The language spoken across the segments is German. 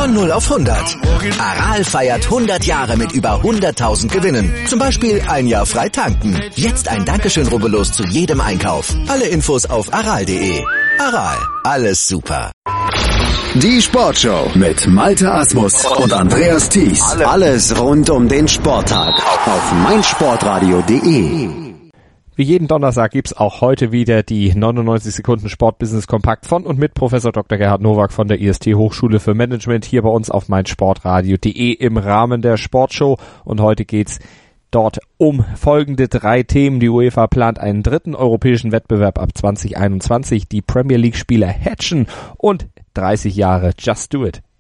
Von 0 auf 100. Aral feiert 100 Jahre mit über 100.000 Gewinnen. Zum Beispiel ein Jahr frei tanken. Jetzt ein Dankeschön, rubbellos zu jedem Einkauf. Alle Infos auf aral.de. Aral, alles super. Die Sportshow mit Malte Asmus und Andreas Thies. Alles rund um den Sporttag auf meinsportradio.de. Wie jeden Donnerstag gibt's auch heute wieder die 99 Sekunden Sportbusiness Kompakt von und mit Professor Dr. Gerhard Nowak von der IST Hochschule für Management hier bei uns auf meinsportradio.de im Rahmen der Sportshow. Und heute geht's dort um folgende 3 Themen. Die UEFA plant einen dritten europäischen Wettbewerb ab 2021, die Premier League Spieler hatchen und 30 Jahre Just Do It.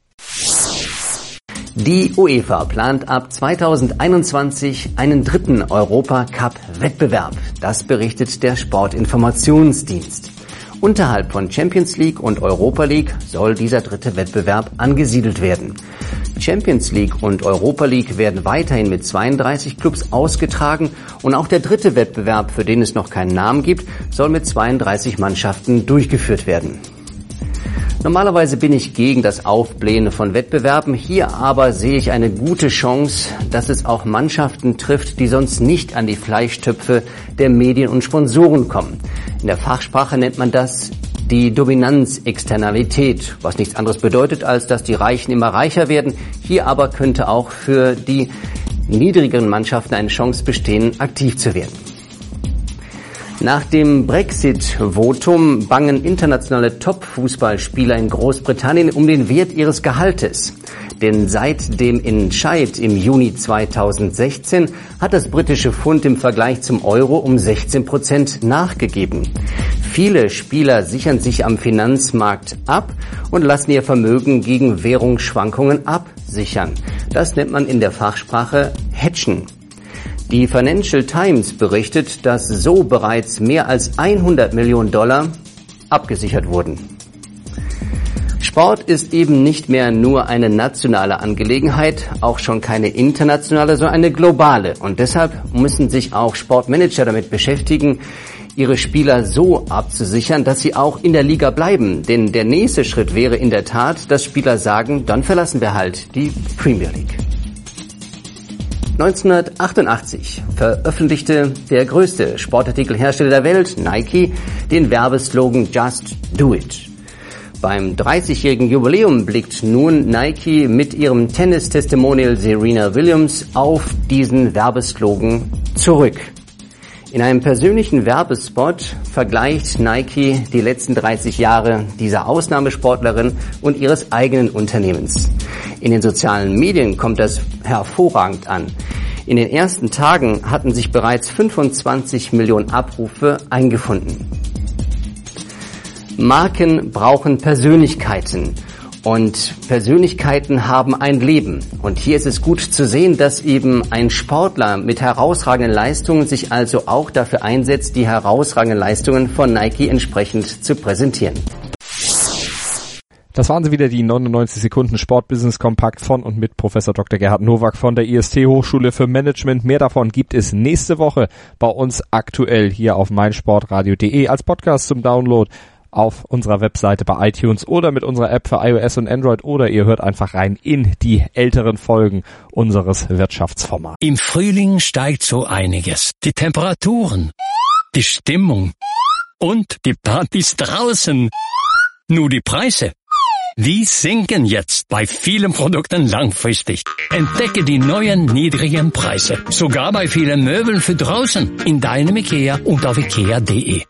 Die UEFA plant ab 2021 einen dritten Europacup-Wettbewerb. Das berichtet der Sportinformationsdienst. Unterhalb von Champions League und Europa League soll dieser dritte Wettbewerb angesiedelt werden. Champions League und Europa League werden weiterhin mit 32 Clubs ausgetragen und auch der dritte Wettbewerb, für den es noch keinen Namen gibt, soll mit 32 Mannschaften durchgeführt werden. Normalerweise bin ich gegen das Aufblähen von Wettbewerben, hier aber sehe ich eine gute Chance, dass es auch Mannschaften trifft, die sonst nicht an die Fleischtöpfe der Medien und Sponsoren kommen. In der Fachsprache nennt man das die Dominanzexternalität, was nichts anderes bedeutet, als dass die Reichen immer reicher werden. Hier aber könnte auch für die niedrigeren Mannschaften eine Chance bestehen, aktiv zu werden. Nach dem Brexit-Votum bangen internationale Top-Fußballspieler in Großbritannien um den Wert ihres Gehaltes. Denn seit dem Entscheid im Juni 2016 hat das britische Pfund im Vergleich zum Euro um 16% nachgegeben. Viele Spieler sichern sich am Finanzmarkt ab und lassen ihr Vermögen gegen Währungsschwankungen absichern. Das nennt man in der Fachsprache Hedgen. Die Financial Times berichtet, dass so bereits mehr als $100 Millionen abgesichert wurden. Sport ist eben nicht mehr nur eine nationale Angelegenheit, auch schon keine internationale, sondern eine globale. Und deshalb müssen sich auch Sportmanager damit beschäftigen, ihre Spieler so abzusichern, dass sie auch in der Liga bleiben. Denn der nächste Schritt wäre in der Tat, dass Spieler sagen, dann verlassen wir halt die Premier League. 1988 veröffentlichte der größte Sportartikelhersteller der Welt, Nike, den Werbeslogan Just Do It. Beim 30-jährigen Jubiläum blickt nun Nike mit ihrem Tennis-Testimonial Serena Williams auf diesen Werbeslogan zurück. In einem persönlichen Werbespot vergleicht Nike die letzten 30 Jahre dieser Ausnahmesportlerin und ihres eigenen Unternehmens. In den sozialen Medien kommt das hervorragend an. In den ersten Tagen hatten sich bereits 25 Millionen Abrufe eingefunden. Marken brauchen Persönlichkeiten. Und Persönlichkeiten haben ein Leben. Und hier ist es gut zu sehen, dass eben ein Sportler mit herausragenden Leistungen sich also auch dafür einsetzt, die herausragenden Leistungen von Nike entsprechend zu präsentieren. Das waren sie wieder, die 99 Sekunden Sportbusiness Kompakt von und mit Professor Dr. Gerhard Nowak von der IST Hochschule für Management. Mehr davon gibt es nächste Woche bei uns aktuell hier auf meinsportradio.de als Podcast zum Download auf unserer Webseite bei iTunes oder mit unserer App für iOS und Android, oder ihr hört einfach rein in die älteren Folgen unseres Wirtschaftsformats. Im Frühling steigt so einiges. Die Temperaturen, die Stimmung und die Partys draußen. Nur die Preise, die sinken jetzt bei vielen Produkten langfristig. Entdecke die neuen niedrigen Preise, sogar bei vielen Möbeln für draußen, in deinem IKEA und auf ikea.de.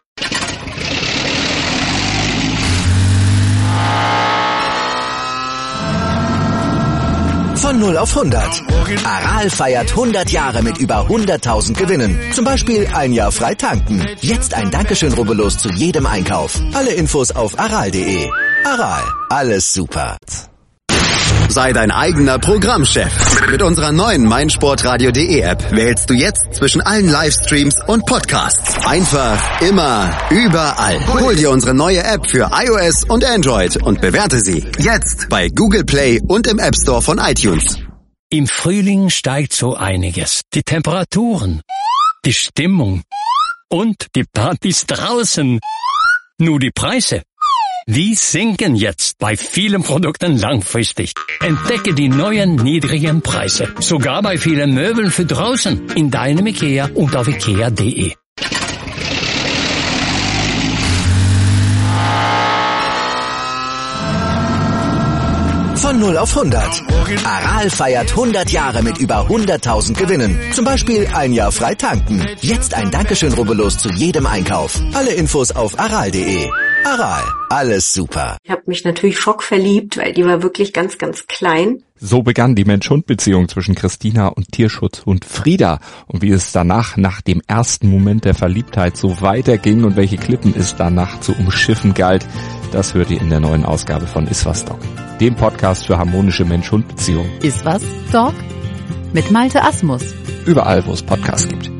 Von 0 auf 100. Aral feiert 100 Jahre mit über 100.000 Gewinnen. Zum Beispiel ein Jahr frei tanken. Jetzt ein Dankeschön, rubbellos zu jedem Einkauf. Alle Infos auf aral.de. Aral, alles super. Sei dein eigener Programmchef. Mit unserer neuen meinsportradio.de App wählst du jetzt zwischen allen Livestreams und Podcasts. Einfach, immer, überall. Hol dir unsere neue App für iOS und Android und bewerte sie jetzt bei Google Play und im App Store von iTunes. Im Frühling steigt so einiges. Die Temperaturen, die Stimmung und die Partys draußen. Nur die Preise, Die sinken jetzt bei vielen Produkten langfristig. Entdecke die neuen niedrigen Preise. Sogar bei vielen Möbeln für draußen. In deinem IKEA und auf IKEA.de. Von 0 auf 100. Aral feiert 100 Jahre mit über 100.000 Gewinnen. Zum Beispiel ein Jahr frei tanken. Jetzt ein Dankeschön, rubbellos zu jedem Einkauf. Alle Infos auf aral.de. Aral, alles super. Ich habe mich natürlich schockverliebt, weil die war wirklich ganz, ganz klein. So begann die Mensch-Hund-Beziehung zwischen Christina und Tierschutzhund Frieda. Und wie es danach, nach dem ersten Moment der Verliebtheit, so weiterging und welche Klippen es danach zu umschiffen galt, das hört ihr in der neuen Ausgabe von Iswas Dog, dem Podcast für harmonische Mensch-Hund-Beziehungen. Iswas Dog mit Malte Asmus. Überall, wo es Podcasts gibt.